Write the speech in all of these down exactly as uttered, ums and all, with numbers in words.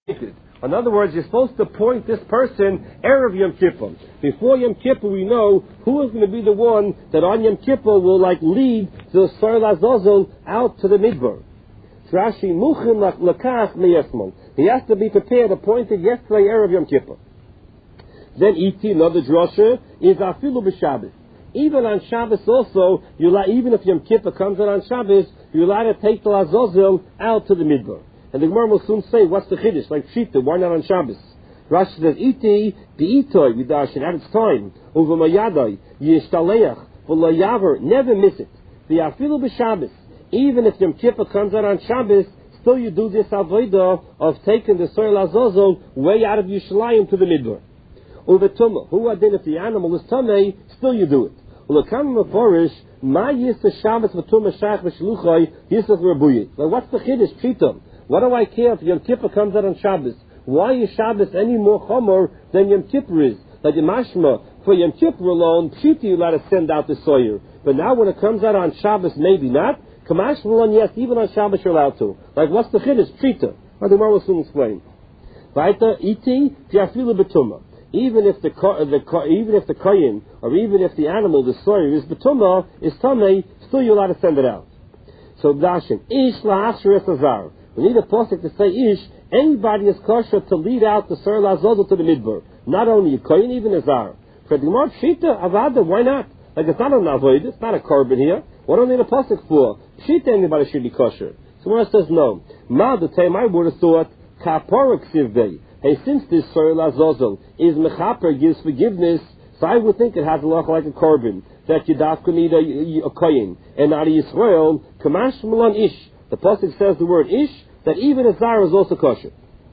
In other words, you're supposed to point this person Erev Yom Kippur. Before Yom Kippur, we know who is going to be the one that on Yom Kippur will like lead the Soil Azazel out to the Midbar. Rashi Muchim Lakach Meyesmon. He has to be prepared, appointed yesterday Erev Yom Kippur. Then Iti, another drasha, is Afilu B'Shabbos. Even on Shabbos also, you la, even if Yom Kippur comes out on Shabbos, you're allowed to take the Azazel out to the Midbar. And the Gemara will soon say, what's the Chiddush? Like Shita, why not on Shabbos? Rashi says, Iti, Be'itoi, Vidashin, at its time, Uvamayadai, Yishtaleach, V'layaver, never miss it. The Afilu B'Shabbos. Even if Yom Kippur comes out on Shabbos, still you do this avodah of taking the Soil Azazel way out of Yerushalayim to the Midbar. Uvetumah, who adin if the animal is tamei, still you do it. Ulakam meforish, ma yis the Shabbos v'tumah shach v'shluchai yisach rabuyi. Now what's the chiddush? Chitam. What do I care if Yom Kippur comes out on Shabbos? Why is Shabbos any more chomer than Yom Kippur is? Like the mashma, for Yom Kippur alone, pshita you allowed to send out the soyer. But now when it comes out on Shabbos, maybe not. Kamash alone, yes, even on Shabbos you're allowed to. Like what's the chiddush? Pshita. Well, the Gemara will soon explain. Vaita iti piafilu betuma. Even if the, the even if the koyin or even if the animal, the soyer is betuma, is tamei, still you're allowed to send it out. So dashin ish la'achsher azar. We need a pasuk to say ish. Anybody is kosher to lead out the soyer lazozel to the midbar. Not only a koyin, even a zar. For the Gemara pshita avada, why not? Like it's not an avoid, it's not a korban here. What do we need a pasuk for? Pshita anybody should be kosher. So Gemara says no. Ma the time I would have thought kapara ksivvei. Hey, since this Soyer Azazel is mechaper, gives forgiveness, so I would think it has a lot like a korban, that you dafka need a, a koyin, and not a Yisrael, kamash malan ish. The pasuk says the word ish, that even a zar is also kosher.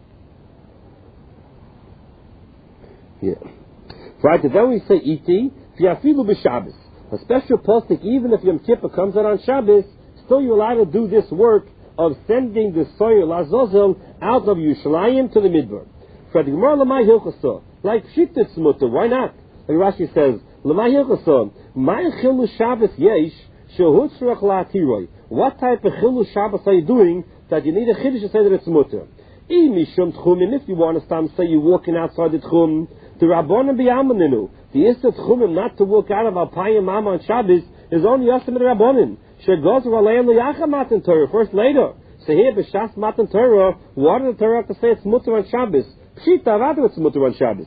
Yeah. Right, and then we say iti, fiafilu b'Shabbos. A special pasuk, even if Yom Kippur comes out on Shabbos, still you're allowed to do this work of sending the Soyer Azazel out of Yerushalayim to the Midbar. Like Pshita Tzmuta, why not? Like Rashi says, L'may Hilchasa, May Chilu Shabbos Yesh, Shehutzrach La'atiroi. What type of Chilu Shabbos are you doing that you need a Chiddush to say that it's Mutter? Mishum Tchumim, if you want to stand, say you're walking outside the Tchum, the Rabbanim B'Yamaninu. The Issa Tchumim not to walk out of Alpayim Mama on Shabbos is only Yasim and Rabbanim. Shegoz Raleim L'Yacham Matan Torah, first later. So here, B'Shas Matan Torah, why did the Torah have to say it's Mutter on Shabbos? Pshita Avadu it's Mutter on Shabbos.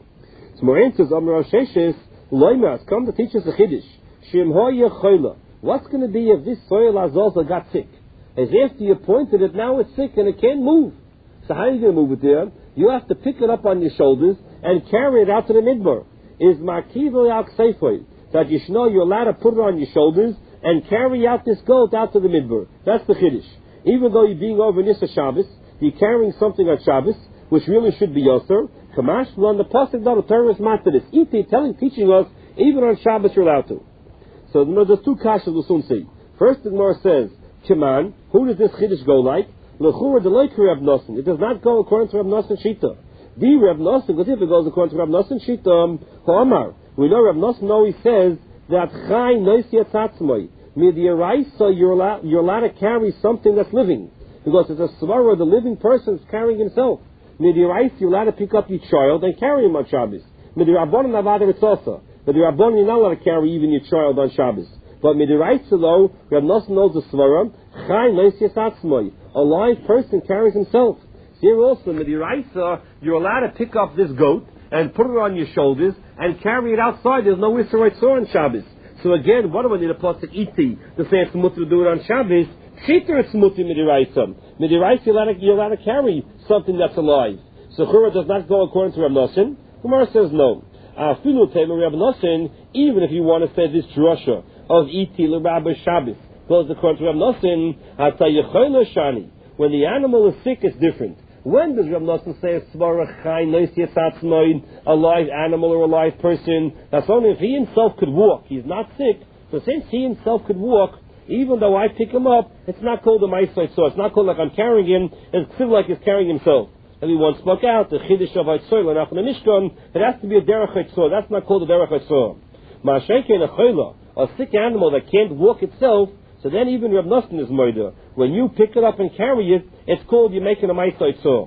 So Morain says, Amar Sheshes, Loimas, come to teach us a Chiddush. Shem Hoya Choyla. What's going to be if this Soyer Azazel got sick? As after you pointed it, now it's sick and it can't move. So how are you going to move it there? You have to pick it up on your shoulders and carry it out to the midbar. Is Markiv Al Kseifoy, that you should know you're allowed to put it on your shoulders and carry out this goat out to the midbar. That's the Chiddush. Even though you're being over Nissa Shabbos, you're carrying something on Shabbos, which really should be Yoser. Kamash, on the pasuk that the Torah is mastered. Iti telling, teaching us, even on Shabbos you're allowed to. So you know, there's two kashas we'll soon see. First, the Gemara says, Kiman, who does this Chiddush go like? L'chura deloikri Reb Nosson. It does not go according to Reb Nosson Shita. The Reb Nosson, because if it goes according to Reb Nosson Shita, Ho'amar. We know Reb Nosson always says that Chai Noisi Atzatzmoi. Midiaraisa, you're allowed, you're allowed to carry something that's living. Because it's a svara, the living person is carrying himself. Midiaraisa, you're allowed to pick up your child and carry him on Shabbos. Midirabonim Navada it's also. Midirabonim, you're not allowed to carry even your child on Shabbos. But Midiraisa, though, Reb Nosson knows the svara, Chai Noisi Atzatzmoi. A live person carries himself. Here also, Midiraisa, you're allowed to pick up this goat and put it on your shoulders and carry it outside. There's no Isser Ritzor on Shabbos. So again, what do I need a pasuk iti to say it's mutter to do it on Shabbos? Chiter it's mutter midiraisa. Midiraisa you're allowed to, you're allowed to carry something that's alive. So Chura does not go according to Reb Nosson. Gemara says no. Afilu tema Reb Nosson, even if you want to say this drasha of iti l'rabba Shabbos goes according to Reb Nosson, hatayichoyla shani. When the animal is sick, it's different. When does Reb Nosson say a svara chai noisi atzmoid, a live animal or a live person? That's only if he himself could walk. He's not sick. So since he himself could walk, even though I pick him up, it's not called a ma'aseh. So it's not called like I'm carrying him. It's still like he's carrying himself. And we once spoke out the chiddush of Haitzor and after the Mishkan. It has to be a derech Haitzor. That's not called a derech Haitzor. Ma'ashenkein a chayla, a sick animal that can't walk itself. So then even Reb Nosson is murder. When you pick it up and carry it, it's called you're making a ma'aseh. So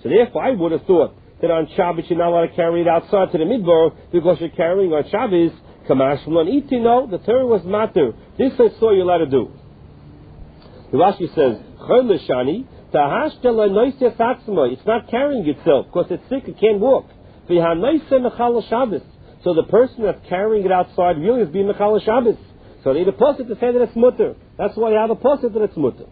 So therefore, I would have thought that on Shabbos you're not allowed to carry it outside to the midbar because you're carrying on Shabbos. Kamash on iti, no, the Torah was matter. This I saw you're allowed to do. The Rashi says, Shani, it's not carrying itself because it's sick, it can't walk. So the person that's carrying it outside really is being Mechal Shabbos. So they need a posset to say that it's mutter. That's why you have a posset that it's mutter.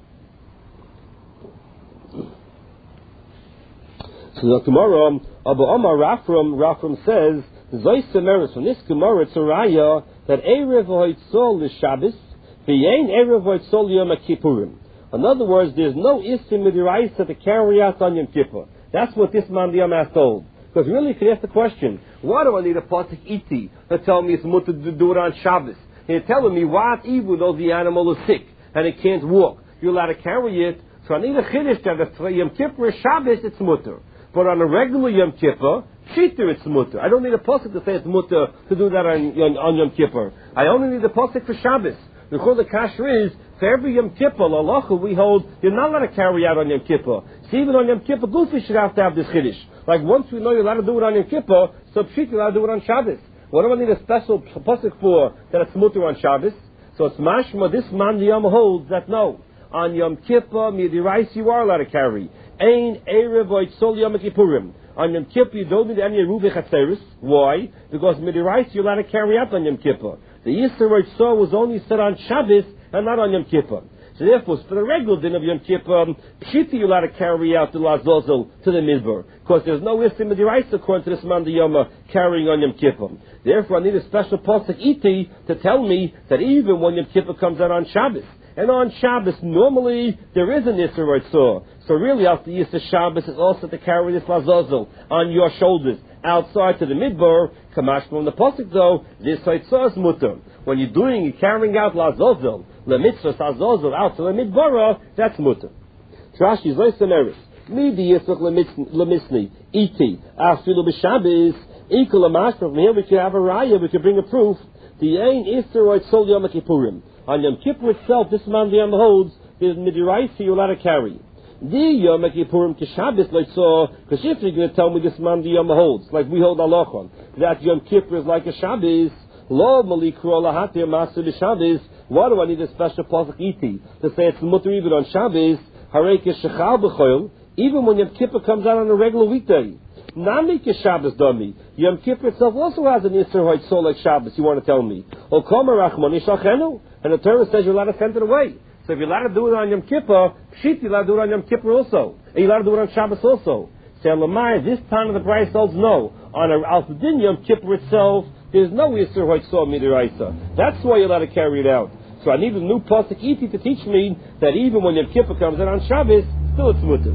So the Gemara, Abu Omar Rafram, Rafram says, Zoysemeris, from this Gemara, it's a raya that Erev Hoitzol is Shabbos, V'yein Erev Hoitzol Yom Kippurim. In other words, there's no Issim Midiraisa to carry out on Yom Kippur. That's what this man Yom has told. Because really, you can ask the question, why do I need a Pasuk Iti to tell me it's mutter to do it on Shabbos? And you're telling me what even though the animal is sick and it can't walk, you're allowed to carry it. So I need a Chiddush that if Yom Kippur is Shabbos, it's mutter. But on a regular Yom Kippur, Shita, it's mutter. I don't need a Pasuk to say it's mutter to do that on, on, on Yom Kippur. I only need a Pasuk for Shabbos. Because the kasher is, for every Yom Kippur, Lalacha, we hold, you're not allowed to carry out on Yom Kippur. So even on Yom Kippur, Gufi should have to have this Chiddush. Like once we know you're allowed to do it on Yom Kippur, so Pshit, you're allowed to do it on Shabbos. What do I need a special Pasuk for that it's mutter on Shabbos? So it's mashma, this man the Yom holds that no. On Yom Kippur, Midiraisa, you are allowed to carry. Ein Erev Hoitzol Yom Kippurim. On Yom Kippur, you don't need any Ruvi Chatzeris. Why? Because Midiraisa, you're allowed to carry out on Yom Kippur. The Yisra Hoitzol was only said on Shabbos and not on Yom Kippur. So therefore, for the regular din of Yom Kippur, Pshiti, you're allowed to carry out the Lazozel to the Midbar. Because there's no Yisra Midiraisa according to this man the Yom carrying on Yom Kippur. Therefore, I need a special Pasuk Iti to tell me that even when Yom Kippur comes out on Shabbos, and on Shabbos, normally, there is an Yisra Hoitzol. So really, after Yisra Shabbos, is also to carry this Lazozel on your shoulders, outside to the Midbar. Kamash from the Pasuk though, this Hoitzol is mutter. When you're doing, you're carrying out Lazozel, Lemitzvah Lazozel, out to the Midbar, that's mutter. Rashi is very similar. Midi Yisrach Lemisni, Iti, Afilu B'Shabbos, Equal Amash, from here we can have a raya, we can bring a proof. The Ein Yisra Hoitzol Yom Kippurim. On Yom Kippur itself, this man the Yom holds, there's Midiraisa you're allowed to carry. The Yom Kippurim Kishabbos like so, because if you're going to tell me this man the Yom holds, like we hold Alachon, that Yom Kippur is like a Shabbos, Lo Malikro Lahatir Master Shabbos, why do I need a special Pasuk Iti to say it's mutter even on Shabbos, Hareke Shechal B'Choil, even when Yom Kippur comes out on a regular weekday? Nami Shabbos dummy. Yom Kippur itself also has an Yisra Hoitzol like Shabbos, you want to tell me. O Koma Rachmoni Shachenu. And the Torah says you're allowed to send it away. So if you're allowed to do it on Yom Kippur, Pshit, you're allowed to do it on Yom Kippur also. And you're allowed to do it on Shabbos also. Say, Lamai, this time of the price holds no. On a Al-Fadin Yom Kippur itself, there's no Yisra Hoitzol Midiraisa. That's why you're allowed to carry it out. So I need a new Pasuk Iti to teach me that even when Yom Kippur comes out on Shabbos, still it's mutter.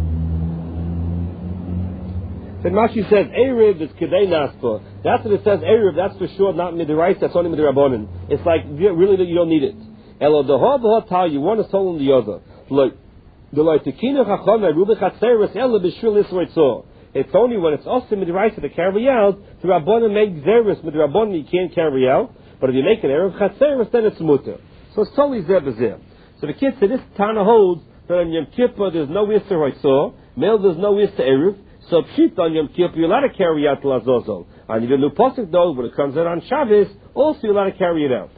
Then Rashi says, Erev is Kedei Naspa. That's what it says, Erev, that's for sure not Midiraisa, that's only Midirabonin. It's like, really, you don't need it. Elo Deho B'Hotal, you want to tell them the other. Like, the like, Tekina Chachonai, Rubi Chatzeres, Elo B'Shul Yisroitzor. It's only when it's also Midiraisa to carry out, the Rabbonin make Zeres, Midirabonin you can't carry out, but if you make an Erev Chatzeres, then it's mutter. So it's totally Zer B'Zer. So the kid said, this Tana holds that on Yom Kippur there's no Yisra Hoitzor, Mel there's no Yisra Erev, so Pshit on Yom Kippur, you're allowed to carry out Lazozel. I need a new Pasuk though, when it comes out on Shabbos, also you're allowed to carry it out.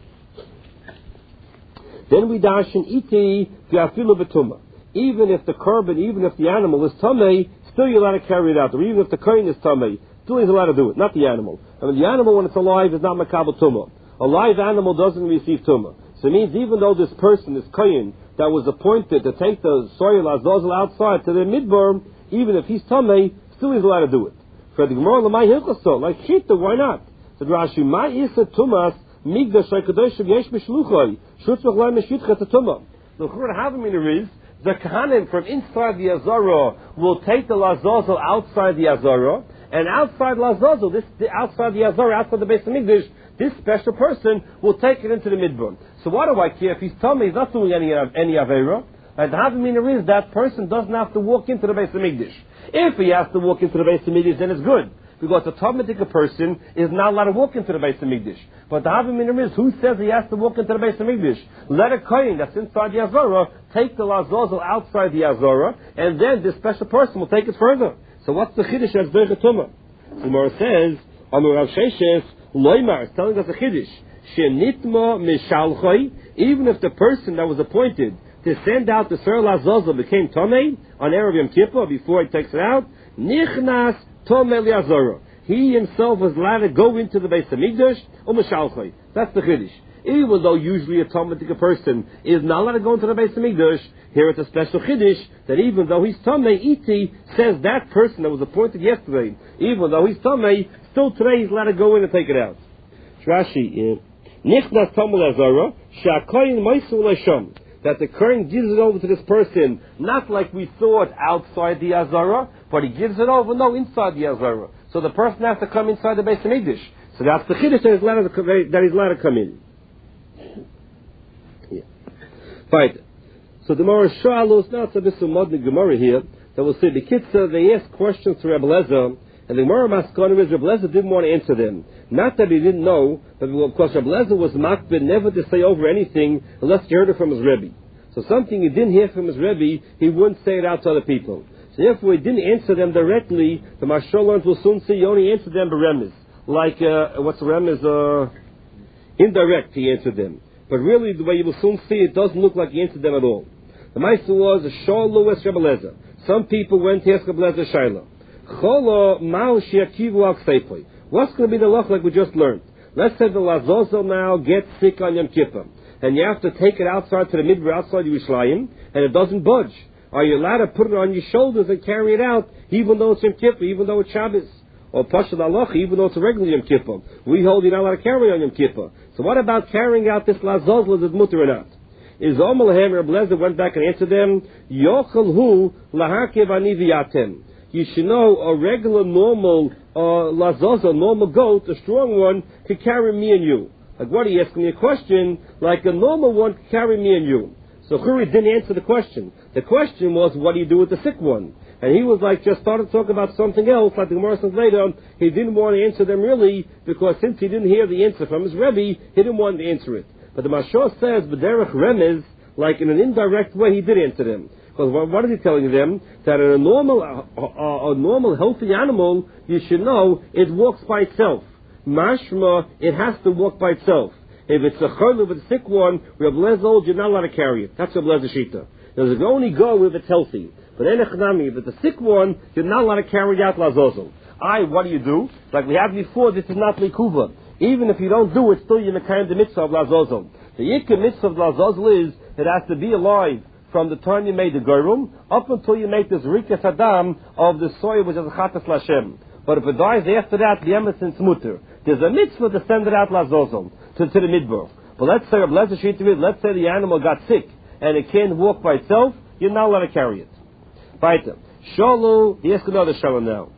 Then we dash in Iti, V'afilu B'Tumah. Even if the korban, even if the animal is Tamei, still you're allowed to carry it out. Or even if the kohen is Tamei, still he's allowed to do it, not the animal. I mean, the animal when it's alive is not Makabel Tumah. A live animal doesn't receive Tumah. So it means even though this person, this kohen, that was appointed to take the soil Lazozel outside to the midbar, even if he's Tamei, still he's allowed to do it. For the Gemara, Lamai Hilchaso, like Shita, why not? So Rashi, Ma Isa Tumas, Migdash, Shaykadosh, Yesh Mishluchai, Shutzvach Lai Meshitcha Tumah. The Chur Havamina is, the Kahanim from inside the Azara will take the Lazozel outside the Azara, and outside Lazozel, this, the, outside the Azara, outside the Beis HaMikdash, this special person will take it into the midbar. So what do I care if he's Tamei, he's not doing any, any Avera? And the Havamina is that person doesn't have to walk into the Beis HaMikdash. If he has to walk into the Beis HaMikdash, then it's good. because the Talmudic person is not allowed to walk into the Beis Hamikdash. But the Havim Minim is, who says he has to walk into the Beis Hamikdash? Let a kohen that's inside the Azorah take the Lazazel outside the Azorah, and then this special person will take it further. So what's the Chiddush as Doicha Tumah? The Gemara says, Amar Rav Sheshes, Loimar, is telling us a Chiddush. Shenitma mishalchoi, even if the person that was appointed to send out the Ser Lazazel became Tomei on Erev Yom Kippur before he takes it out, Nichnas Tomei Liazorah. He himself was allowed to go into the Beis Hamikdash, or mishalchoi. That's the Chiddush. Even though usually a Talmudic person is not allowed to go into the Beis Hamikdash, here it's a special Chiddush that even though he's Tomei, Iti says that person that was appointed yesterday, even though he's Tomei, still today he's allowed to go in and take it out. Rashi, Nichnas Tomei Liazorah, Sha'koyin Moisul Lashom. That the Kohen gives it over to this person, not like we thought outside the Azara, but he gives it over, no, inside the Azara. So the person has to come inside the Beis Hamikdash. So that's the Chiddush that he's allowed to, that he's allowed to come in. Yeah. Right. So the Gemara Shalos, now it's a bit of modern Gemara here, that will say, the kids, uh, they ask questions to Rebbe Lezer, and the Gemara Maskana is Rebbe Lezer didn't want to answer them. Not that he didn't know, but of course Rebbe Lezer was makbid never to say over anything unless he heard it from his Rebbe. So something he didn't hear from his Rebbe, he wouldn't say it out to other people. So therefore he didn't answer them directly. The Mashal learns will soon see he only answered them by remez. Like, uh, what's the remez? Uh, indirect he answered them. But really the way you will soon see, it doesn't look like he answered them at all. The Meister was a Shalu es Rebbe Lezer. Some people went to ask Rebbe Lezer Shaila. Cholo ma'u she'akivu al kseipai. What's going to be the luck like we just learned? Let's say the Lazazel now gets sick on Yom Kippur, and you have to take it outside to the midbar outside Yerushalayim, and it doesn't budge. Are you allowed to put it on your shoulders and carry it out, even though it's Yom Kippur, even though it's Shabbos? Or Pashad Allah, even though it's a regular Yom Kippur? We hold you're not allowed to carry on Yom Kippur. So what about carrying out this Lazazel, is it mutter or not? Is Omer Lahem, Rebbe Lezer went back and answered them, Yochel hu lahakev ani v'yatem. You should know a regular, normal uh, Lazazel, normal goat, a strong one, could carry me and you. Like what, he asked me a question, like a normal one could carry me and you. So Churi didn't answer the question. The question was, what do you do with the sick one? And he was like, just started to talk about something else, like the Gemara says later, he didn't want to answer them really, because since he didn't hear the answer from his Rebbe, he didn't want to answer it. But the Mashal says, B'derech remez, like in an indirect way, he did answer them. Because what, what is he telling them? That in a normal, a, a, a normal healthy animal, you should know, it walks by itself. Mashma, it has to walk by itself. If it's a chol, if it's a sick one, Reb Lezer old, you're not allowed to carry it. That's Reb Lezer Shita. There's a only go if it's healthy. But enechnami, if it's a sick one, you're not allowed to carry out lazozel. I, what do you do? Like we had before, this is not likuva. Even if you don't do it, still you're mekayim the mitzvah of lazozel. The yikah mitzvah of lazozel is, it has to be alive from the time you made the gerum, up until you make this rikas adam of the soil which is a chatas lashem. But if it dies after that, the emes and smutter. There's a mitzvah to send it out lazozel, to, to the midbar. But let's say, let's say the animal got sick, and it can't walk by itself, you're not allowed to carry it. Weiter. Sholu, he asks another shalom now.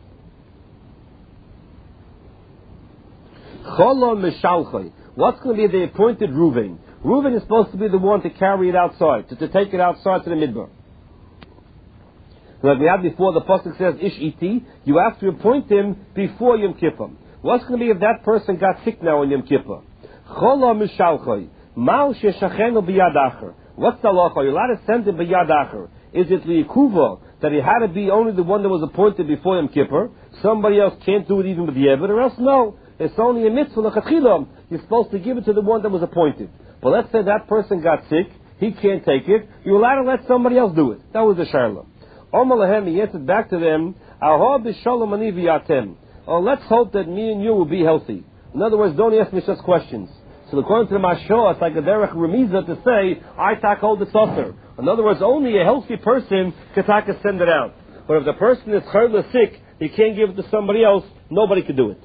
Cholon mishalchoi. What's going to be the appointed Reuven? Reuven is supposed to be the one to carry it outside, to, to take it outside to the midbar. Like we had before, the pasuk says, Ish iti, you have to appoint him before Yom Kippur. What's going to be if that person got sick now on Yom Kippur? Chola mishalchoi. Mal sheshachenu b'yad acher. What's the law? Are you allowed to send him b'yad acher? Is it liikuva, that it had to be only the one that was appointed before Yom Kippur? Somebody else can't do it even with the Yeved, or else no. It's only a mitzvah, l'chatchilam. You're supposed to give it to the one that was appointed. But let's say that person got sick, he can't take it, you're allowed to let somebody else do it. That was the Sharla. Omer lahem, he answered back to them, Ahor b'shalom ani v'yatem. Oh, let's hope that me and you will be healthy. In other words, don't ask me such questions. So according to the Mashal, it's like a derech remiza to say, I tak hold the tzother. In other words, only a healthy person can tak send it out. But if the person is chayla sick, he can't give it to somebody else, nobody can do it.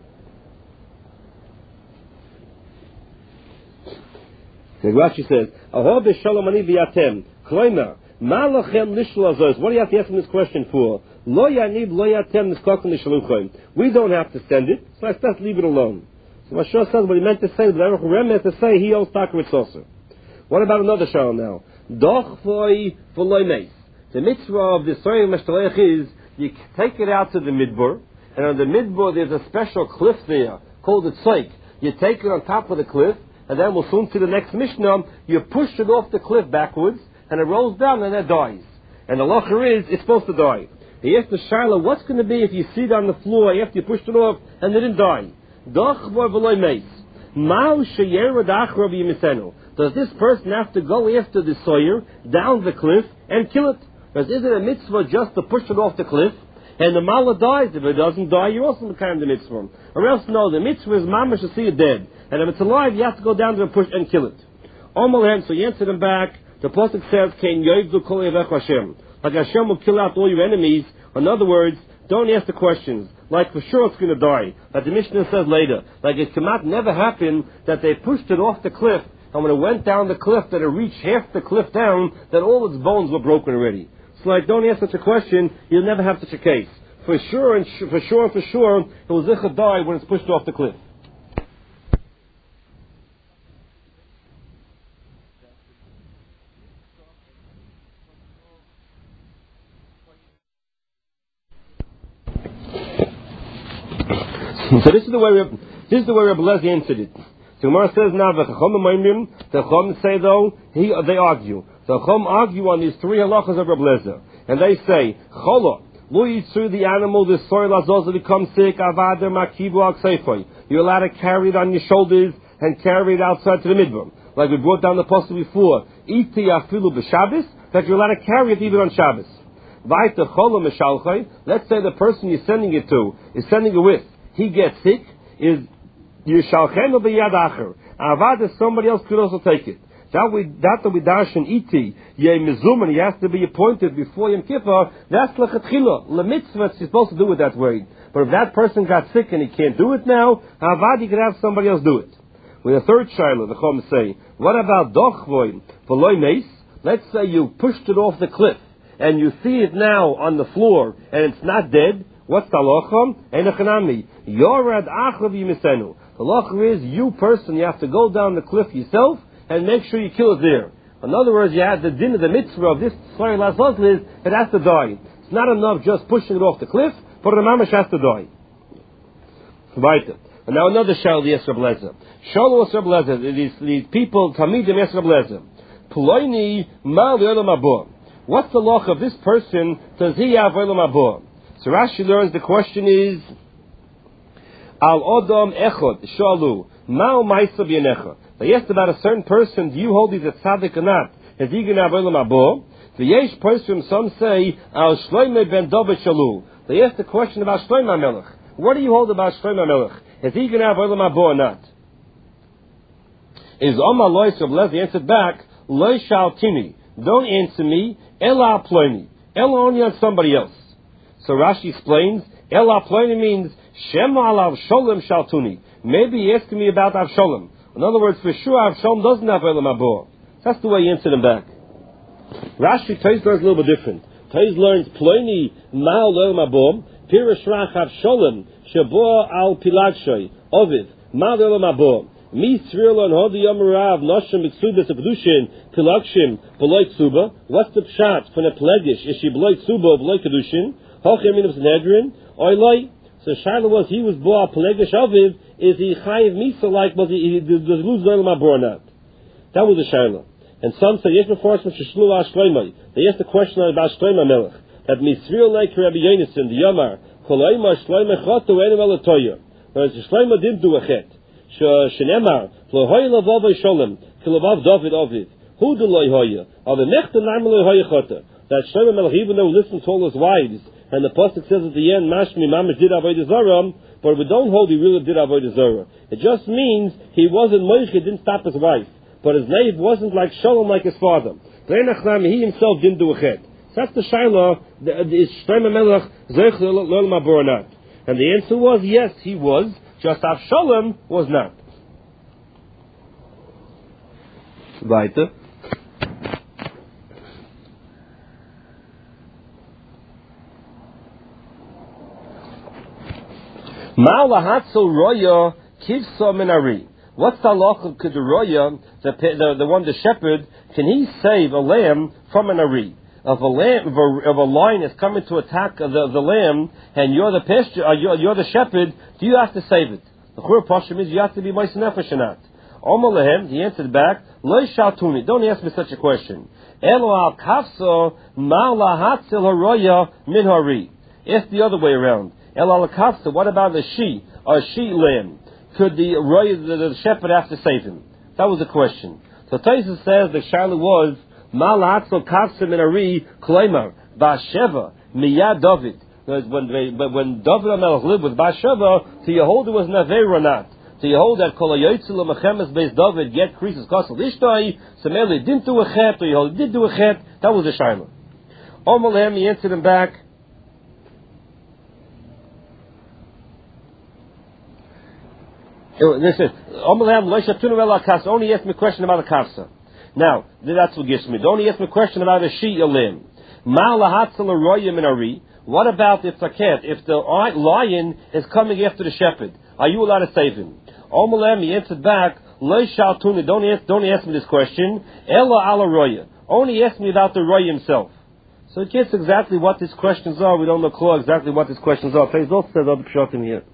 Rashi says, Ahor b'shalom ani v'yatem. Kloimer, ma lachem nishlo azos. What do you have to ask him this question for? Lo yanib lo yatem niskokon nishaluchim. We don't have to send it, so let's just leave it alone. So Mashal says what he meant to say, but Derech Remez to say he owes Takavitz also. What about another shalom now? Doch foi v'loy meis. The mitzvah of the Soyer Meshtalech is, you take it out to the midbar, and on the midbar there's a special cliff there called the tzoik. You take it on top of the cliff, and then we'll soon see the next Mishnah. You push it off the cliff backwards, and it rolls down, and it dies. And the locher is, it's supposed to die. He asked the Shaila, what's going to be if you see it on the floor after you pushed it off, and it didn't die? Does this person have to go after the sawyer down the cliff and kill it? Because is it a mitzvah just to push it off the cliff? And the mala dies. If it doesn't die, you're also kind of the mitzvah. Or else, no, the mitzvah is mamash to see it dead. And if it's alive, you have to go down there and push and kill it. Omalhem, so you answer them back. The pasuk says, "Ken yoivdu kol yevech Hashem." Like Hashem will kill out all your enemies. In other words, don't ask the questions. Like for sure it's going to die. Like the Mishnah says later. Like it cannot never happen that they pushed it off the cliff, and when it went down the cliff, that it reached half the cliff down, that all its bones were broken already. It's like, don't ask such a question, you'll never have such a case. For sure and sh- for sure and for sure, it will zicha die when it's pushed off the cliff. So this is the way Reb, this is the way Rebbe Lezer answered it. So Gemara says now, the Chacham the Chacham say though, he, they argue. The Chacham argue on these three halachas of Rebbe Lezer, and they say, Chola, lo yitzur the animal, the soil azos become sick, avader makivu al kseifoy. You're allowed to carry it on your shoulders and carry it outside to the midbar, like we brought down the poster before. Iti afilu b'Shabbos, that you're allowed to carry it even on Shabbos. Vayta chola mishalchay. Let's say the person you're sending it to is sending it with. He gets sick, is Yishalchem b'yad acher. Avad, somebody else could also take it. That we that we dash in iti ye mizum, he has to be appointed before Yom Kippur. That's lechatchila lemitzvah. He's supposed to do it that way. But if that person got sick and he can't do it now, Avad, he could have somebody else do it. With a third shiloh, the Chum say, what about dochvoin for loy meis? Let's say you pushed it off the cliff and you see it now on the floor and it's not dead. What's the halacha? Einachanami. Yorad achav yimisenu. The halacha is, you person, you have to go down the cliff yourself and make sure you kill it there. In other words, you have the din of the mitzvah of this tzvah lazos is, it has to die. It's not enough just pushing it off the cliff, but the mamash has to die. Right. And now another shal yes Reb Lezer. Shal was Reb Lezer. These, these people, Tamidim yes Reb Lezer. Ploini ma le'olam haba. What's the halacha of this person? Does he have olam haba? So Rashi learns the question is Al Odom Echod Shalu Mao Maisa B'Yanecha. They asked about a certain person, do you hold he's a tzaddik or not? Is he going to have olam haba? The Yesh person, some say Al Shloimeh Ben David Shalu. They asked the question about Shloimeh Melech. What do you hold about Shloimeh Melech? Is he going to have olam haba or not? Is Omar Lois of Lezer answered back, Lois Shaltini. Don't answer me. Ela Ploini. Ela only on somebody else. So Rashi explains, Ela Ploini means Shema alav Sholem Shaltuni. Maybe he asking me about Avsholem. In other words, for sure Avsholem doesn't have olam haba. That's the way he answered him back. Rashi Tais learns a little bit different. Tais learns Ploini Mal olam haba, Pirish Rach Avsholem Shabo al Pilagshay Ovid Mal olam haba. Mi Svirla and Hodi Yamarav Noshim Mitzubas of Kedushin Pilakshim Beloy Tzuba. What's the pshat from a Plegish? Is she Beloy Tzuba Beloy Kedushin? Hochemin of Sanhedrin, Oiloi. So Shaila was he was Boa Pelegish Aviv. Is he Chayiv Misa like? Was he does lose olam haba or not? That was the Shaila. And some say Yesh Mefarshim Sheshlu Ashloimai. They asked the question about Shloimeh Melech. That Misril like Rabbi Yonason the Yamar Koloima Shloimeh Chotu Enim Elatoya. Whereas Shloimeh didn't do a chet. Shenemar Lohoy Lavav Sholem Kilavav David Aviv. Who do Lohoya? Of the Nechte Narm Lohoya Chota. That Shloimeh Melech, even though he listened to all his wives. And the pasuk says at the end, Mashmi Mamish did avodah zarah, but we don't hold he really did avodah zarah. It just means he wasn't moich, he didn't stop his wife, but his neiv wasn't like Shalom like his father. He himself didn't do a chet. That's the shaila. Is Shloimeh Melech zeich l'olam haba or not? And the answer was yes, he was. Just Avshalom was not. Weiter. Ma'alahatzel roya kivsa minari. What's the halacha? Could the roya, the, the the one the shepherd, can he save a lamb from an ari? if a lamb, if a, if a lion is coming to attack the, the lamb, and you're the pasture, uh, you're, you're the shepherd, do you have to save it? The chur pashim is you have to be moist nefesh or not. Omar lehem, he answered back, Lo shaltuni, don't ask me such a question. Elo al kafso ma lahatzil haroya min hari. Ask the other way around. Elo al kafso, what about a she, a she lamb? Could the roya, the, the shepherd have to save him? That was the question. So Taisa says the shaila was ma lahatzil kafso min hari kleimar ba'sheva miyad David. When they, but when David HaMelech lived with Bathsheba, so you hold it was naver or not. So you hold that kol hayotzil l'mechemes beis David get creases kosel ishtai. So maybe he didn't do a chet, or you hold he did do a chet. That was the shaila. Omar lehem, he answered him back. This is Omar lehem lo shatunu el kafsa. Only ask me a question about a kafsa. Now that's what gets me. Don't ask me a question about a she a limb. Ma lahatzil haroya min hari. What about if the cat, if the lion is coming after the shepherd? Are you allowed to save him? Omalem, he answered back, Lo shaltuni, don't ask, don't ask me this question. Ella ala roya. Only ask me about the roya himself. So it gets exactly what these questions are. We don't know clear exactly what these questions are. Please also says other pshatim here.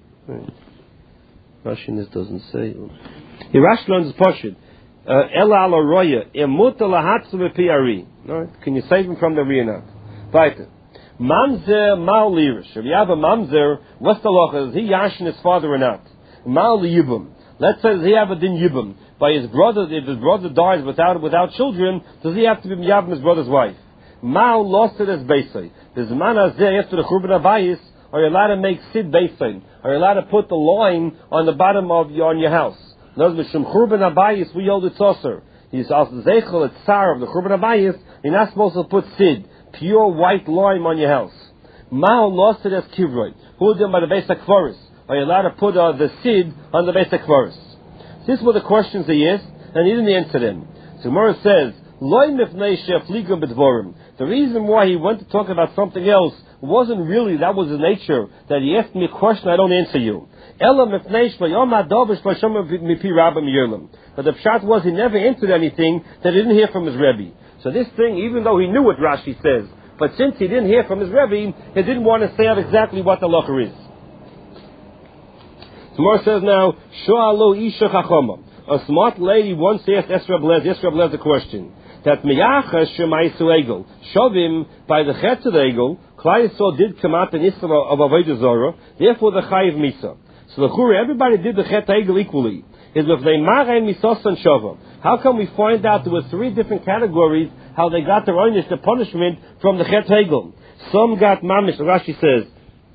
Rashi in this doesn't say. Here Rashi learns Pashid. Ella ala roya. Emut lahatzu v'pi ari. Can you save him from the riyana? Weiter. Mamzer mal lirish. If you have a mamzer, what's the law? Is he yashin his father or not? Mal yibum. Let's say does he have a din yibum by his brother? If his brother dies without without children, does he have to be miyavim his brother's wife? Mal lost it as beisay. There's man azeh after the churban abayis. Are you allowed to make sid beisay? Are you allowed to put the line on the bottom of your on your house? Those mishum churban abayis we hold it saucer. He's also zeichel at tsar of the churban abayis. You're not supposed to put sid, pure white lime on your house. Mal lost it as kivroi. Who did by the basic forest? Are you allowed to put uh, the sid on the basic forest? These were the questions he asked, and he didn't answer them. So Gemara says, Loi mifnei shefligum b'dvorim. The reason why he went to talk about something else wasn't really, that was the nature, that he asked me a question, I don't answer you. Ela mifnei shvayom adovish v'shom mipi rabbim yerlim. But the pshat was he never answered anything that he didn't hear from his Rebbe. So this thing, even though he knew what Rashi says, but since he didn't hear from his Rebbe, he didn't want to say out exactly what the locher is. Tomorrow says now, Sho'alo Isha Chachama. A smart lady once asked Esra Blez, Esra Blez a question. That Miyachas Shemaisu Egel. Shovim, by the chet of the Egel, Klai Yisrael did come out in Israel of Avodah Zorah, therefore the Chayiv Misa. So the Chura, everybody did the chet Egel equally. Is if they Marain Misas and Shova. How come we find out there were three different categories how they got their oynish, the punishment from the chet Egel? Some got Mamish, Rashi says,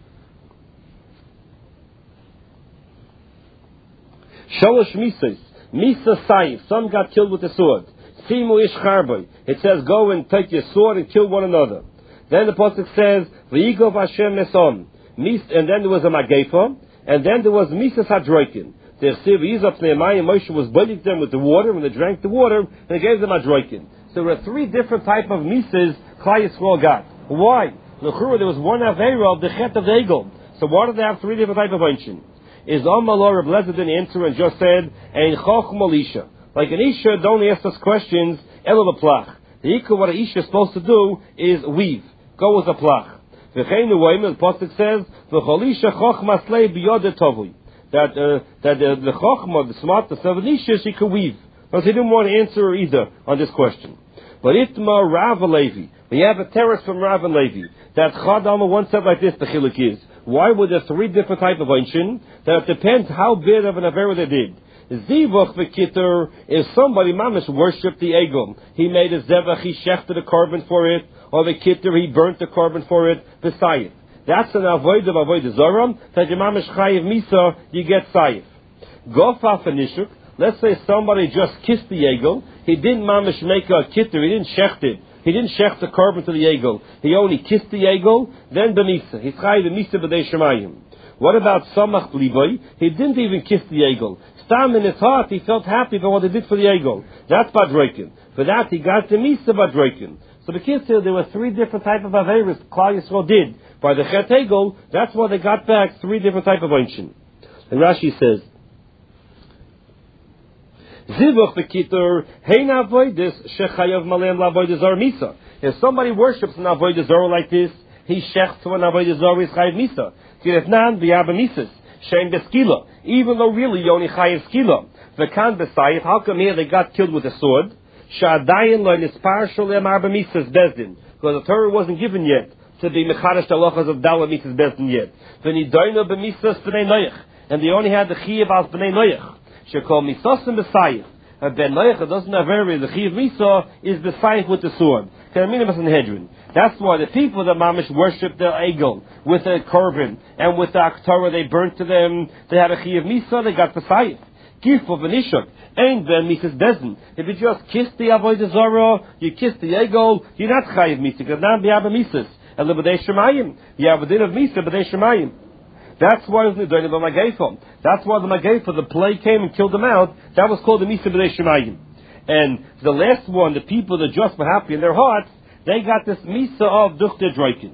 Shalosh Misas, Misa Saif, some got killed with the sword. Simu Ish Charboy, it says go and take your sword and kill one another. Then the Pasuk says, V'yigov Hashem Nesom, and then there was a Magefa, and then there was Misas Hadroikin. The Chsiv Yizop Nehemiah Moshe was boiling them with the water, when they drank the water, and they gave them Hadroikin. So there were three different type of Misas Klai Yisrael got. Why? L'chura, there was one Aveira of the Chet of the Egel. So why did they have three different type of ancient? Is Amalor Reb Lezer didn't answer and just said, Ein Chochma Lisha. Like an Isha, don't ask us questions, Ela Plach. The Ika, what an Isha is supposed to do is weave. Go with a Plach. V'chein Uwayim, the Pasuk says, V'cholisha Chochma Slei B'yod Tovui. That, uh, that uh, the Chochma, the smartness of an Isha, she could weave. But he didn't want to answer either on this question. But Itma Rav Levi. We have a terrace from Rav and Levi. That Chad Alma once said like this, the Chilik is. Why were there three different types of ancient? That it depends how big of an affair they did. Zivach v'kitter, if somebody mamish worshipped the egel, he made a zevach, he shechted a carbon for it, or the kitter, he burnt the carbon for it, b'sayif. That's an avoid of avoid zoram, that your mamish chayiv misa, you get sayif. Gofaf and nishuk, let's say somebody just kissed the egel, he didn't mamish make a kitter, he didn't shecht it. He didn't shech the carbon to the egel. He only kissed the egel, then b'misa. He's chayiv b'misa b'dei shemayim. What about samach bliboy? He didn't even kiss the egel. Stam in his heart, he felt happy for what he did for the egel. That's badroikin. For that, he got the misa badroikin. So the kids here, there were three different type of averis Klal Yisrael did. By the chet egel, that's why they got back three different type of ancient. And Rashi says, Zivuch v'kitur, hein avoidis, shechayav malem lavoidis ar misa. If somebody worships an avodah zarah like this, he shechts to an avodah zarah is chayiv misa. Kirefnan v'yaba misas shein beskila. Even though really you only chayiv skila. V'kan b'sayif. How come here they got killed with a sword? Sha'adayin lo nispar sholem arba misas bezdin. Because the Torah wasn't given yet to be mechadash halachas of dala misas bezdin yet. V'nidoyno b'misas b'nei noyach. And they only had the chiyav as b'nei noyach. Shekol misasim b'sayif. A ben noyach doesn't have very the chiyav misa is b'sayif with the sword. That's why the people that mamish worshipped the egel with the korban and with the aktorah they burnt to them. They had a chiyav misa. They got b'sayif. Gif of an ishuk. Ain't ben misas bezdin. If you just kiss the avodah zarah, you kiss the egel, you're not chayiv misa. Because now we have a misas. And the b'dei shemayim. You have a din of misa b'dei shemayim. That's why it was doing the Magayfah. That's why the Magayfah, the plague came and killed them out. That was called the Misa B'nei Shemayim. And the last one, the people that just were happy in their hearts, they got this Misa of Duchte Droikin.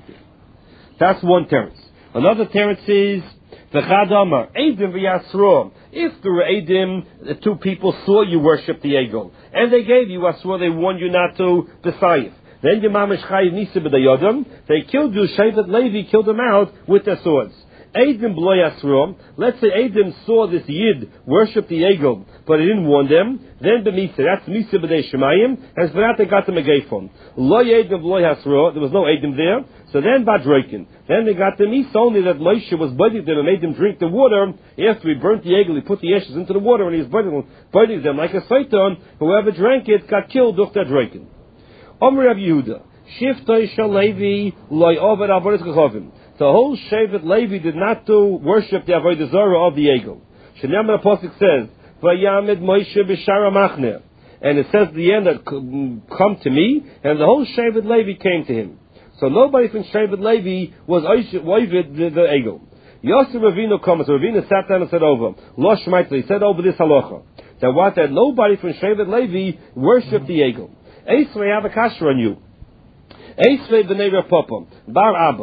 That's one teretz. Another teretz is V'chad Amar Eidim v'Yasro. If there were Eidim, the two people saw you worship the Egel, and they gave you Asro, they warned you not to B'sayif. Then your mamish chayiv nisa b'dayodam. They killed you. Shevet Levi killed them out with their swords. Eidim b'lo yasrom. Let's say Eidim saw this Yid worship the Egel, but he didn't warn them. Then b'misa. That's misa b'dei shemayim. And for that they got the megafon. Lo Eidim b'lo yasro. There was no Eidim there. So then badroikin. Then they got the misa only that Moshe was budding them and made them drink the water. After he burnt the Egel, he put the ashes into the water and he was budding, budding them like a saiton. Whoever drank it got killed durch that droikin. Omer Rav Yehuda, Shiftoi Shal Levi loy over avodas kachavim. The whole Shevet Levi did not do worship the avodah zarah of the Egel. Shnei the pasuk says, "Vayamed Moshe b'shara machne," and it says at the end that come to me, and the whole Shevet Levi came to him. So nobody from Shevet Levi was oivid the, the Egel. Yosef Ravino comes. So Ravino sat down and said over. Lo Shmaitli, he said over this halacha that what that nobody from Shevet Levi worshipped the Egel. Eisvei have a kasher on you. Eisvei b'nei Rav Papa bar Abba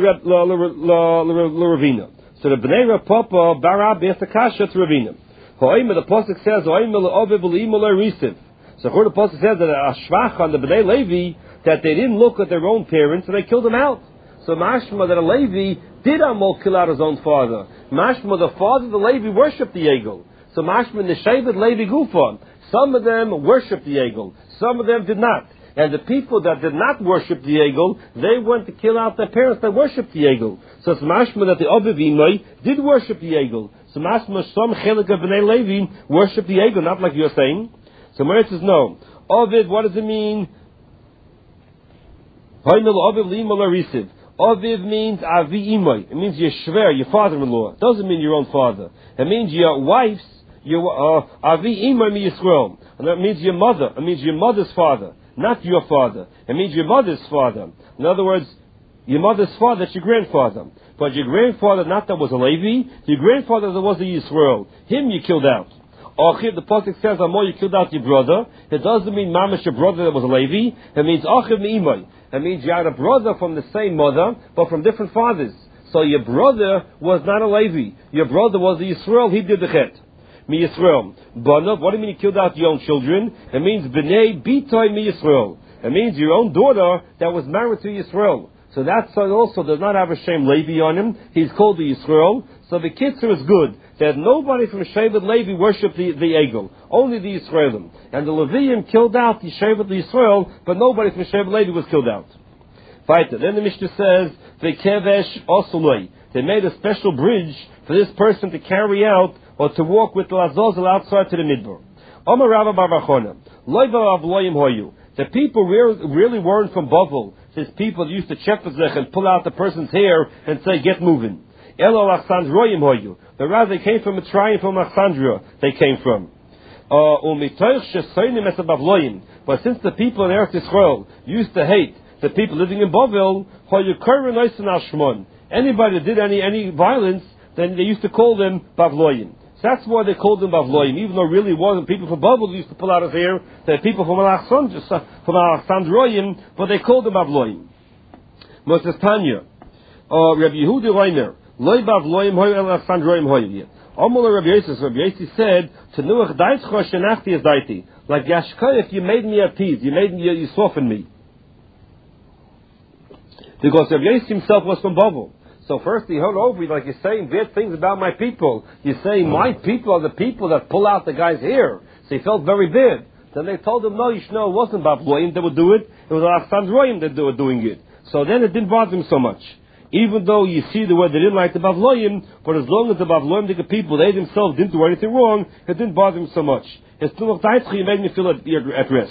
l'Ravina. So the b'nei Rav Papa bar Abba has a kasher to Ravina. Ha'omer the pasuk says ha'omer le'oviv l'imo le'risiv. So the pasuk says that a shvach on the b'nei Levi that they didn't look at their own parents and they killed them out. So mashma that a Levi did amol kill out his own father. Mashma the father of the Levi worshipped the Egel. So mashma the Shevet Levi gufon. Some of them worshipped the Egel. Some of them did not. And the people that did not worship the Egel, they went to kill out their parents that worshipped the Egel. So it's mashma that the Aviv Imai did worship the Egel. So mashma some chelik of Bnei Levi worship the Egel, not like you're saying. So Meretz says no. Aviv, what does it mean? Aviv means Avi Imai. It means your shver, your father-in-law. It doesn't mean your own father. It means your wife's, your Avi Imai mi Yisrael. And that means your mother. It means your mother's father, not your father. It means your mother's father. In other words, your mother's father, that's your grandfather. But your grandfather, not that was a Levi, your grandfather that was a Yisrael. Him you killed out. Achiv, the pasuk says, Amo, you killed out your brother. It doesn't mean mamash, your brother that was a Levi. It means Achiv mi'imai. It means you had a brother from the same mother, but from different fathers. So your brother was not a Levi. Your brother was a Yisrael. He did the chet. Mi Yisrael. Banav, what do you mean you killed out your own children? It means B'nei B'toy Mi Yisrael. It means your own daughter that was married to Yisrael. So that son also does not have a Shem Levi on him. He's called the Yisrael. So the Kitzur is good. That nobody from Shevet Levi worshipped the, the Egel. Only the Yisraelim. And the Leviim killed out the Shevet Yisrael, but nobody from Shevet Levi was killed out. Weiter. Then the Mishnah says, V'kevesh osuloi. They made a special bridge for this person to carry out or to walk with the Azazel outside to the Midbar. Omer Rabba Bar Bachona. Loi v'av loyim hoyu. The people really, really weren't from Bavel. These people that used to check the zech and pull out the person's hair and say, get moving. Elo Alexandroyim hoyu. But rather they came from Mitzrayim, from Alexandria they came from. Uh, but since the people in Eretz Yisrael used to hate the people living in Bavel, anybody that did any, any violence, then they used to call them Bavloyim. So that's why they called them Bavloyim, even though really it wasn't people from Bavel who used to pull out his hair. They're people from Alexandroyim, but they called them Bavloyim. Moses Tanya, uh, Rabbi Yehuda Reiner, Loi Bavloyim hoy Alexandroyim hoy. Omol Rabbi Yosef, Rabbi Yosef said, to Nuach Daitzcho Shenachti is Daiti. Like Yashka, if you made me appease, you made me, you softened me. Because Rav Yossi himself was from Bavel. So first he heard over, like you're saying bad things about my people. You're saying my people are the people that pull out the guy's hair. So he felt very bad. Then they told him, no, you should know it wasn't Bavloim that would do it. It was Alexander Royim that were doing it. So then it didn't bother him so much. Even though you see the way they didn't like the Bavloim, but as long as the Bavloim, the people, they themselves didn't do anything wrong, it didn't bother him so much. His Tumach Taitzchi made me feel at, at rest.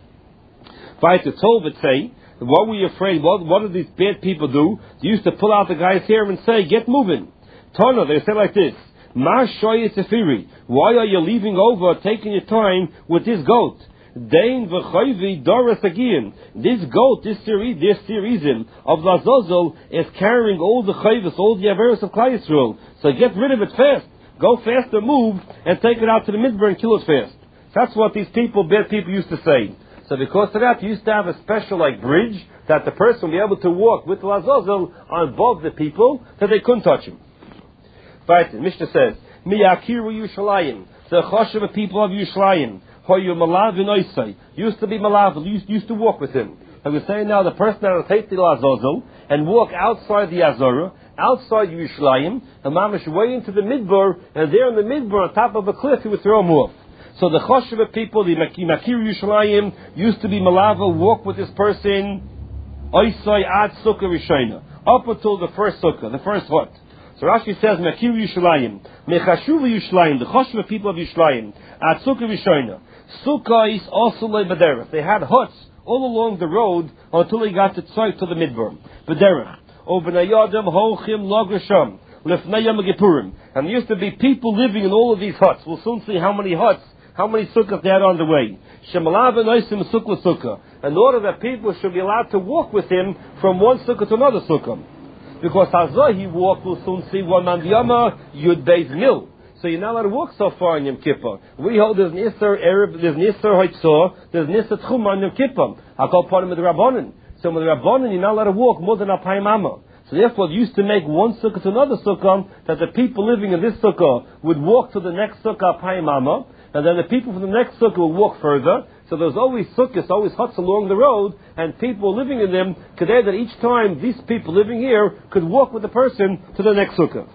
Weiter told it say, what were you afraid? What, what did these bad people do? They used to pull out the guy's hair and say, get moving. Tana, they said like this, Mar shoye tefiri. Why are you leaving over, taking your time with this goat? Dain v'chayvi doras again. This goat, this series, this season of Lazozel is carrying all the chayvus, all the averos of Klal Yisrael. So get rid of it fast. Go faster, move, and take it out to the midbar and kill it fast. That's what these people, bad people, used to say. So because of that, you used to have a special like bridge that the person would be able to walk with Lazozel on above the people that they couldn't touch him. Right, the Mishnah says, Miyakiru Yushalayim, the Choshev people of Yushalayim, Hoyu Malav in Oisai, used to be Malav, used, used to walk with him. And we're saying now the person that will take the Lazozel and walk outside the Azorah, outside Yushalayim, and Mamash way into the Midbar, and there in the Midbar on top of a cliff, he would throw him off. So the Choshev people, the Makiru Yushalayim, used to be Malava, walk with this person, Oisai Ad Sukkah Rishayna, up until the first Sukkah, the first hut. So Rashi says, Makiru Yushalayim, Mechashuv Yushalayim, the Choshev people of Yushalayim, Ad Sukkah Rishayna. Sukkah is also like Bederach. They had huts all along the road until they got to Tzayt to the Midbar. Bederach. Obenayadam Hochim Lograsham. Lefnayam Gippurim. And there used to be people living in all of these huts. We'll soon see how many huts, how many sukkahs they had on the way. Shemalav and Oisim Sukkah Sukkah. In order that people should be allowed to walk with him from one sukkah to another sukkah. Because Hazah he walked, we'll soon see one man Yama Yud Beis Mil. So you're not allowed to walk so far in Yom Kippur. We hold there's Nisr Arab, there's Nisr Haitzah, there's Nisr Tchum on Yom Kippur. I call upon him with the Rabbanan. So with the Rabbanan, you're not allowed to walk more than a Paimama. So therefore, they used to make one sukkah to another sukkah, that the people living in this sukkah would walk to the next sukkah Paimama, and then the people from the next sukkah would walk further. So there's always sukkahs, always huts along the road, and people living in them, could that each time these people living here could walk with the person to the next sukkah.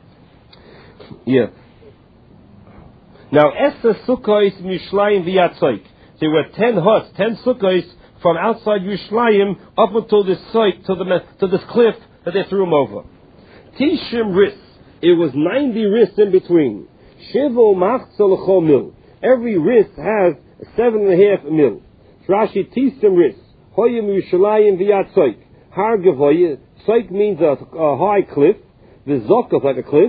Yeah. Now, Esther Sukkos Yishlayim v'Yatzoik. There were ten huts, ten sukkos from outside Yishlayim up until this site, to the to this cliff that they threw him over. Tishim ris. It was ninety ris in between. Shivo machzal l'chol mil. Every ris has seven and a half mil. Rashi Tishim ris. Hoyim Yishlayim v'Yatzoik. Har gevoye. Tzoik means a, a high cliff. V'zokah like a cliff.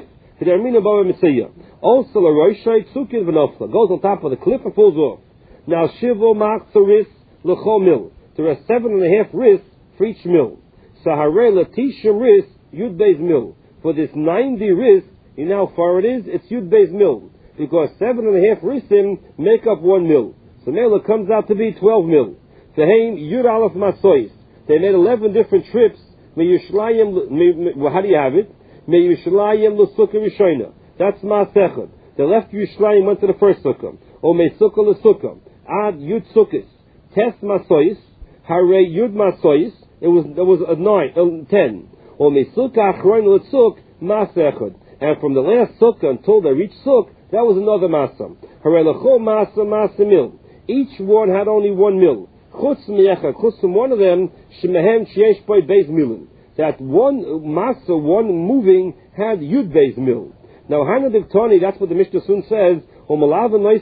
Also, a roishai tzukin v'nofla goes on top of the cliff and falls off. Now, shivo machzaris l'chol mil. There are seven and a half ris for each mil. So, harei latishim ris yud beis mil. For this ninety ris, you know how far it is? It's yud beis mil. Because seven and a half risim make up one mil. So, now it comes out to be twelve mil. Teheim yud aleph masois. They made eleven different trips. Well, how do you have it? Me Yushalayim l'sukkah Rishayna. That's Ma'asechad. They left Yushalayim, went to the first sukkah. O me sukkah l'sukkah. Ad yud sukkahs. Tes masois. Hare yud masois. It was, there was a nine, uh, ten. O me sukkah achroin l'suk Ma'asechad. And from the last sukkah until they reached sukkah, that was another masa. Hare l'chol masa masa mil. Each one had only one mil. Chutz mi'echad. Chutz from one of them, shemehem sheyesh boi beis milin. That one masa, one moving, had yud beis mil. Now, Hana Diktani, that's what the Mishnah soon says, from one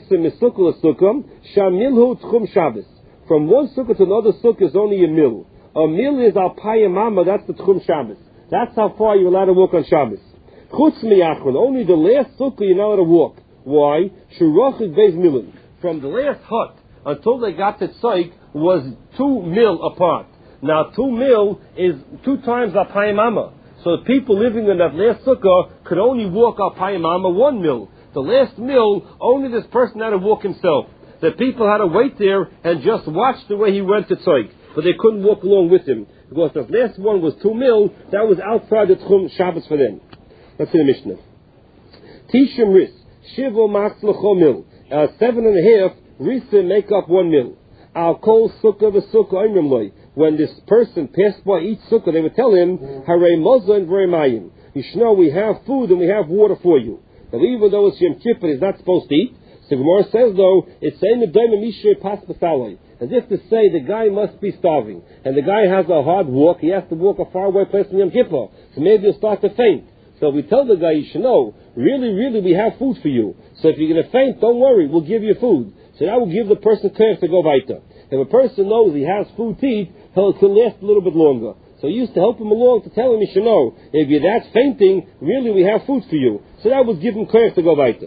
sukkah to another sukkah is only a mil. A mil is al payamama, that's the tchum Shabbos. That's how far you're allowed to walk on Shabbos. Chutz miyachron, only the last sukkah you're not allowed to walk. Why? Shurachik beis milin. From the last hut until they got to Tzaik was two mil apart. Now, two mil is two times al payamama. So the people living in that last sukkah could only walk al payamama one mil. The last mil, only this person had to walk himself. The people had to wait there and just watch the way he went to Tzaik. But they couldn't walk along with him. Because the last one was two mil, that was outside the Tchum Shabbos for them. That's in the Mishnah. Tishim ris, shivo machz l'chol mil. Uh, seven and a half, risa make up one mil. Al kol sukkah v'sukkah imrim loy. when this person passed by each sukkah, they would tell him, Harei Moza and V'rei Mayim. You should know we have food and we have water for you. Now, even though it's Yom Kippur, he's not supposed to eat. So Gemara says, though, it's saying the Daima Mishrei Pas B'Saloi, as if to say the guy must be starving, and the guy has a hard walk. He has to walk a far away place from Yom Kippur, so maybe he'll start to faint. So we tell the guy, you should know, really, really, we have food for you. So if you're going to faint, don't worry, we'll give you food. So that will give the person courage to go weiter. If a person knows he has food to eat, he'll, he'll last a little bit longer. So he used to help him along to tell him, you should know, if you're that fainting, really, we have food for you. So that would give him courage to go weiter.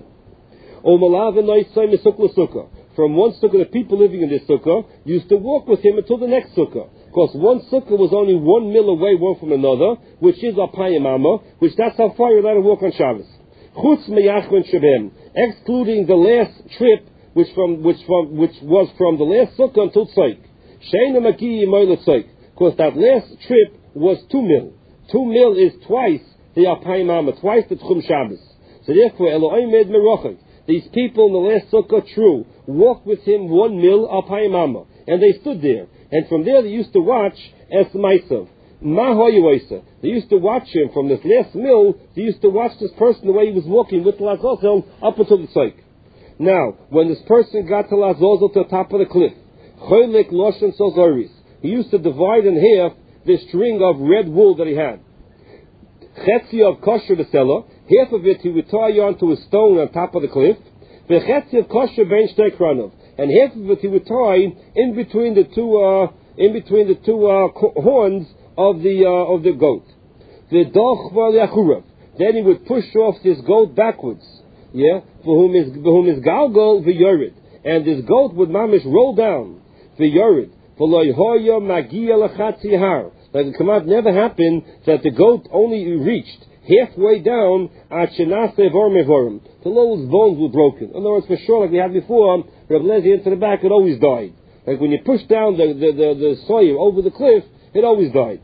From one sukkah, the people living in this sukkah used to walk with him until the next sukkah. Because one sukkah was only one mil away one from another, which is Alpayim Amma, which that's how far you're allowed to walk on Shabbos. Chutz meyachron shabem, excluding the last trip, which from which from which was from the last sukkah until Tzoik. Sheina Maki Yimoyle Tzoik, because that last trip was two mil. Two mil is twice the Alpayim Amma, twice the Tchum Shabbos. So therefore, Elohim made merachik. These people in the last sukkah, true, walked with him one mil Alpayim Amma, and they stood there. And from there they used to watch Es Maisav. Mahoyuasa. They used to watch him from this last mill. They used to watch this person the way he was walking with Lazozel up until the Tzoik. Now, when this person got to Lazozel to the top of the cliff, Choylek Loshen Sozoris, he used to divide in half this string of red wool that he had. Chetzi of kosher the seller, half of it he would tie onto a stone on top of the cliff. V'chetzi of kosher ben shtei kranov, and half of it he would tie in between the two, uh, in between the two uh, horns of the uh, of the goat. V'doch v'leachurav. Then he would push off this goat backwards. Yeah, for whom is for whom is galgal v'yorid, and this goat would mamish roll down v'yorid. V'loy hoya magia lechatzi har. Like the command never happened that the goat only reached halfway down at Shenase Vormevorim. The lowest bones were broken. In other words, for sure, like we had before, Reb Lezi into the back, it always died. Like when you push down the the the, the soil over the cliff, it always died.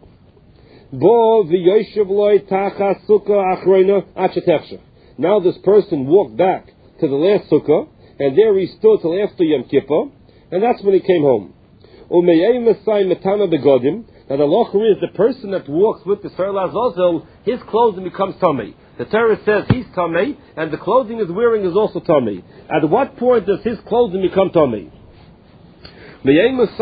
Bo v'yoshev loy tacha sukkah achroina achetechsha. Now this person walked back to the last sukkah, and there he stood till after Yom Kippur, and that's when he came home. Umeyei mesai metama begodim. Now the locher is the person that walks with the Sar Lazozel, his clothing becomes tummy. The Torah says he's tummy, and the clothing he's wearing is also tummy. At what point does his clothing become tummy? That's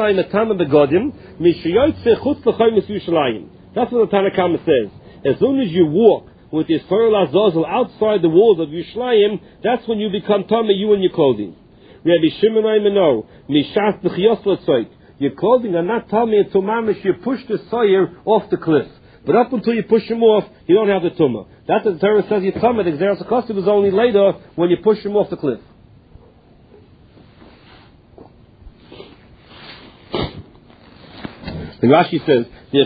what the Tanakhama says. As soon as you walk with your Sar Lazozel outside the walls of Yerushalayim, that's when you become tummy, you and your clothing. Rabbi Shimon Aimano, Mishas B'chiyos L'tzoik. Your clothing are not tummy until mamish you push the soyer off the cliff. But up until you push him off, you don't have the tumah. That's what the Torah says you tumah. The Xeris HaKosev is only later when you push him off the cliff. The Rashi says,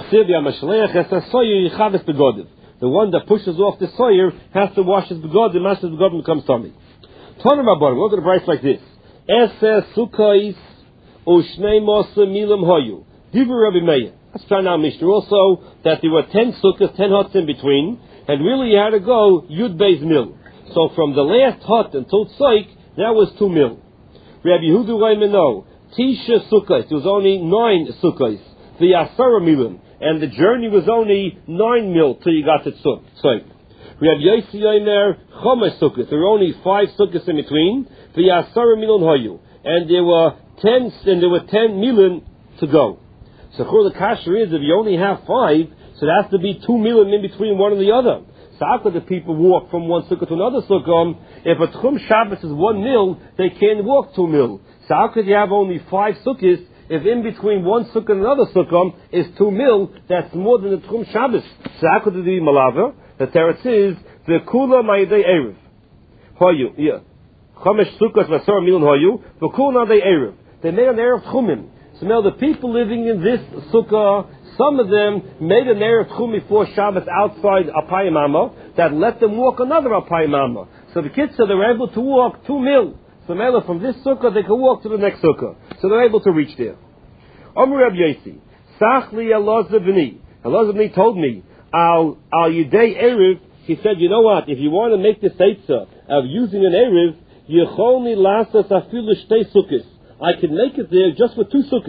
the one that pushes off the soyer has to wash his begodim, and his begodim becomes tummy. We'll go to the price like this. Eses sukkais Ushnei Mosa Milam Hoyu. Divu Rabbi Meir. Let's try now, Mishnah. Also, that there were ten sukkahs, ten huts in between, and really you had to go Yud Beis Mil. So from the last hut until Tzoik, that was two mil. Rabbi Yehuda Raimeno, Tisha sukkahs. There was only nine sukkahs. The Asara Milim, and the journey was only nine mil till you got to Tzoik. Rabbi Yossi Yomer Chomesh sukkahs. There were only five sukkahs in between. The Asara Milim Hoyu, and there were ten, and there were ten milim to go. So the kasher is, if you only have five, so there has to be two milim in between one and the other. So how could the people walk from one sukkah to another sukkah? If a Tchum Shabbos is one mil, they can't walk two mil. So how could you have only five sukkahs if in between one sukkah and another sukkah is two mil? That's more than the Tchum Shabbos. So how could it be malaver? The teretz is the kula ma'idei erev. Hoyu, yeah. Chomesh sukkahs v'asar milim hoyu. The kula ma'idei erev. They made an Erev Tchumim. So now the people living in this sukkah, some of them made an Erev Tchum before Shabbos outside Alpayim Amma that let them walk another Alpayim Amma. So the kids said they were able to walk two mil. So now from this sukkah they could walk to the next sukkah. So they're able to reach there. Amr Rabbi Yosi, Sachli Elazavni. Elazavni told me, Al Al Yidei Erev. He said, you know what? If you want to make the seitzah of using an Erev, Yecholni Lasas Afilu Shtei Sukkahs. I can make it there just with two sukkahs.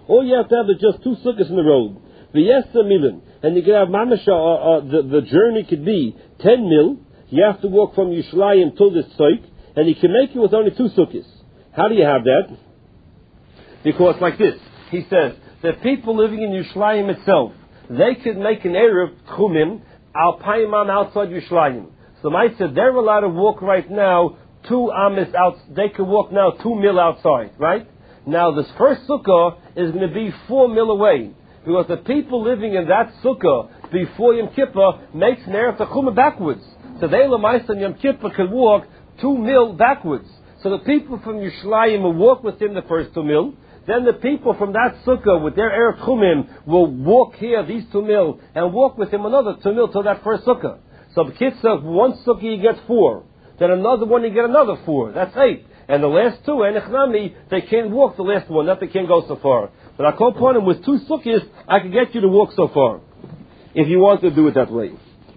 All you have to have is just two sukkahs in the road. V'yesa milin. And you can have mamasha, uh, uh, the, the journey could be ten mil. You have to walk from Yerushalayim till this Tzoik, and you can make it with only two sukkahs. How do you have that? Because like this, he says, the people living in Yerushalayim itself, they could make an Erev Tchumim, al paimam outside Yerushalayim. So I said, they're allowed to walk right now two amis out, they could walk now two mil outside, right? Now this first sukkah is going to be four mil away. Because the people living in that sukkah before Yom Kippur makes an Erev Tchumim backwards. So they, Lamaisa and Yom Kippur, could walk two mil backwards. So the people from Yerushalayim will walk within the first two mil. Then the people from that sukkah with their Erev Tchumim will walk here, these two mil, and walk with him another two mil to that first sukkah. So B'kitzah, one sukkah you get four. Then another one you get another four. That's eight. And the last two, Enechnami, they can't walk the last one. That they can't go so far. But I call upon him with two sukkahs, I can get you to walk so far. If you want to do it that way.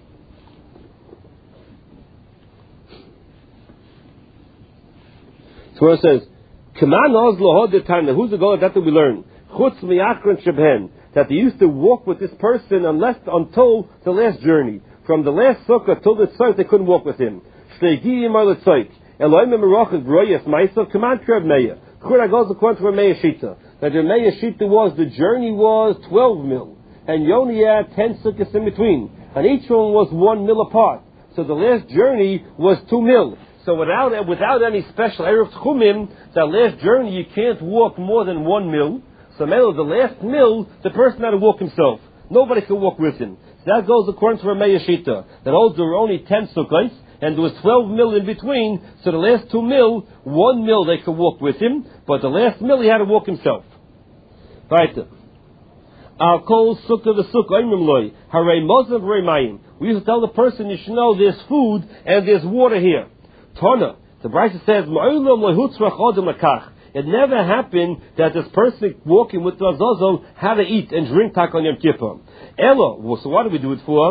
So it says, who's the goal that we learn? That they used to walk with this person unless until the last journey. From the last sukkah till the tzayik, they couldn't walk with him. That the Meya Shita was, the journey was twelve mil. And you only had ten sukkahs in between. And each one was one mil apart. So the last journey was two mil. So without without any special Erev Tchumim, that last journey you can't walk more than one mil. So Melo, the last mil, the person had to walk himself. Nobody could walk with him. So that goes according to Rameh Shita. That holds there were only ten sukkahs, and there was twelve mil in between. So the last two mil, one mil they could walk with him, but the last mil he had to walk himself. Right. I'll call sukkah the sukkah imrim loy haray mozav reimayim. We used to tell the person, you should know there's food and there's water here. Tana, the Brisa says, it never happened that this person walking with the Azazel had to eat and drink tak on Yom Kippur. Ella, well, so what do we do it for?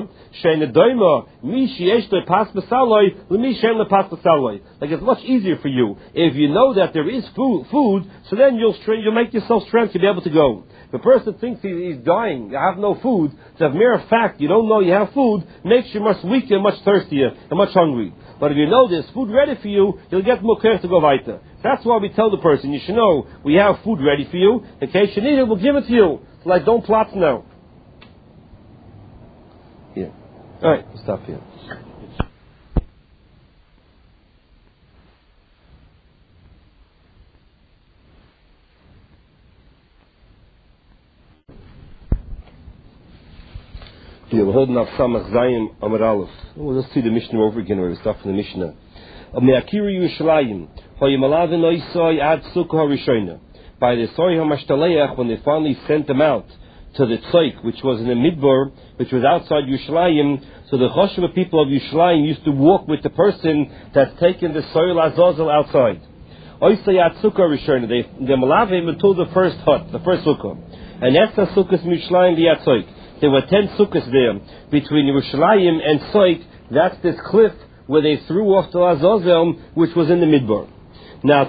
Like it's much easier for you. If you know that there is food, food so then you'll, you'll make yourself strength to be able to go. If a person thinks he's dying, you have no food, so if mere fact you don't know you have food, makes you much weaker, much thirstier, and much hungry. But if you know there's food ready for you, you'll get more care to go weiter. That's why we tell the person, you should know we have food ready for you. In case you need it, we'll give it to you. So like, don't plot now. Here. All right, we'll stop here. Yeah, we're holding up Samach Zayim Amar Aleph. We'll just see the Mishnah over again, where we start from the Mishnah. Me'akiri Yerushalayim, ho'yimalavin oisoi ad sukkah harishoyna. By the Soy HaMashtaleach, when they finally sent them out to the Tzoik, which was in the Midbar, which was outside Yerushalayim, so the Choshev people of Yerushalayim used to walk with the person that's taken the Soil Azazel outside. Oisoi ad sukkah harishoyna. They, they malavim until the first hut, the first sukkah. And that's the sukkahs Yerushalayim v'yat Tzoik. There were ten sukkahs there between Yerushalayim and Tzoik. That's this cliff where they threw off the Azazel, which was in the Midbar. Now,